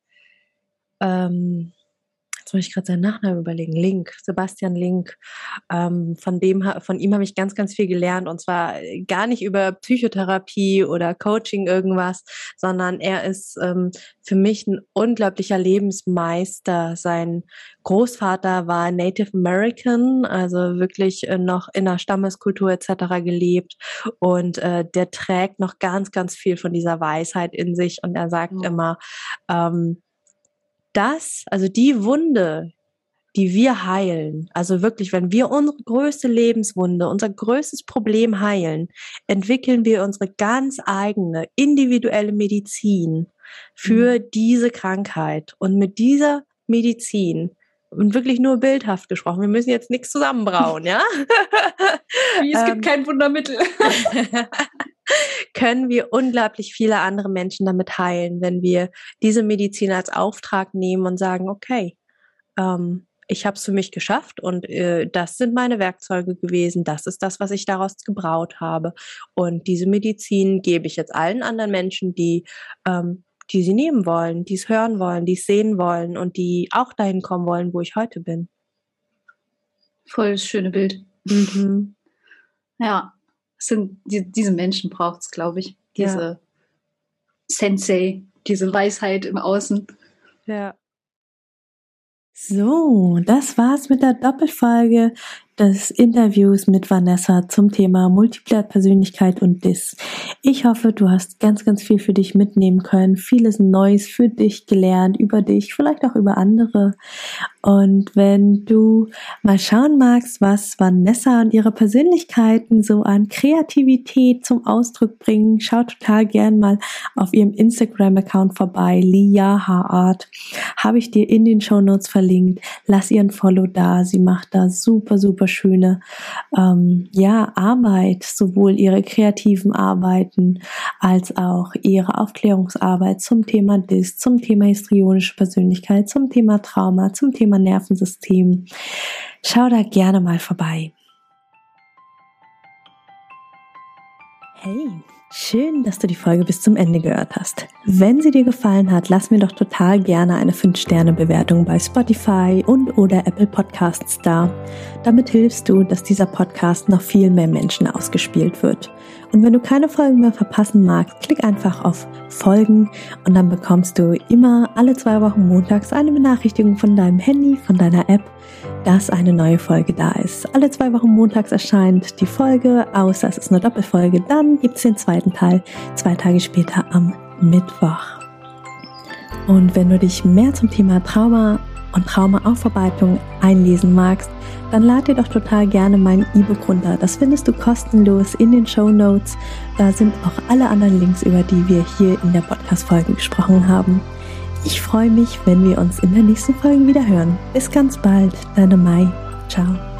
jetzt muss ich gerade seinen Nachnamen überlegen, Sebastian Link, von ihm habe ich ganz, ganz viel gelernt und zwar gar nicht über Psychotherapie oder Coaching irgendwas, sondern er ist für mich ein unglaublicher Lebensmeister. Sein Großvater war Native American, also wirklich noch in der Stammeskultur etc. gelebt und der trägt noch ganz, ganz viel von dieser Weisheit in sich und er sagt immer, also die Wunde, die wir heilen, also wirklich, wenn wir unsere größte Lebenswunde, unser größtes Problem heilen, entwickeln wir unsere ganz eigene individuelle Medizin für diese Krankheit. Und mit dieser Medizin, und wirklich nur bildhaft gesprochen, wir müssen jetzt nichts zusammenbrauen, ja? Es gibt kein Wundermittel. Können wir unglaublich viele andere Menschen damit heilen, wenn wir diese Medizin als Auftrag nehmen und sagen, okay, ich habe es für mich geschafft und das sind meine Werkzeuge gewesen, das ist das, was ich daraus gebraut habe. Und diese Medizin gebe ich jetzt allen anderen Menschen, die sie nehmen wollen, die es hören wollen, die es sehen wollen und die auch dahin kommen wollen, wo ich heute bin. Voll das schöne Bild. Mhm. Ja, diese Menschen braucht es, glaube ich. Diese Sensei, diese Weisheit im Außen. Ja. So, das war's mit der Doppelfolge des Interviews mit Vanessa zum Thema Multiple Persönlichkeit und DIS. Ich hoffe, du hast ganz, ganz viel für dich mitnehmen können, vieles Neues für dich gelernt, über dich, vielleicht auch über andere. Und wenn du mal schauen magst, was Vanessa und ihre Persönlichkeiten so an Kreativität zum Ausdruck bringen, schau total gern mal auf ihrem Instagram-Account vorbei, liahaart. Habe ich dir in den Shownotes verlinkt. Lass ihr ein Follow da. Sie macht da super, super schöne Arbeit, sowohl ihre kreativen Arbeiten als auch ihre Aufklärungsarbeit zum Thema DIS, zum Thema histrionische Persönlichkeit, zum Thema Trauma, zum Thema Nervensystem. Schau da gerne mal vorbei. Hey, schön, dass du die Folge bis zum Ende gehört hast. Wenn sie dir gefallen hat, lass mir doch total gerne eine 5-Sterne-Bewertung bei Spotify und oder Apple Podcasts da. Damit hilfst du, dass dieser Podcast noch viel mehr Menschen ausgespielt wird. Und wenn du keine Folgen mehr verpassen magst, klick einfach auf Folgen und dann bekommst du immer alle 2 Wochen montags eine Benachrichtigung von deinem Handy, von deiner App, dass eine neue Folge da ist. Alle 2 Wochen montags erscheint die Folge, außer es ist eine Doppelfolge. Dann gibt es den zweiten Teil 2 Tage später am Mittwoch. Und wenn du dich mehr zum Thema Trauma und Traumaaufarbeitung einlesen magst, dann lad dir doch total gerne mein E-Book runter. Das findest du kostenlos in den Shownotes. Da sind auch alle anderen Links, über die wir hier in der Podcast-Folge gesprochen haben. Ich freue mich, wenn wir uns in der nächsten Folge wieder hören. Bis ganz bald, deine Mai. Ciao.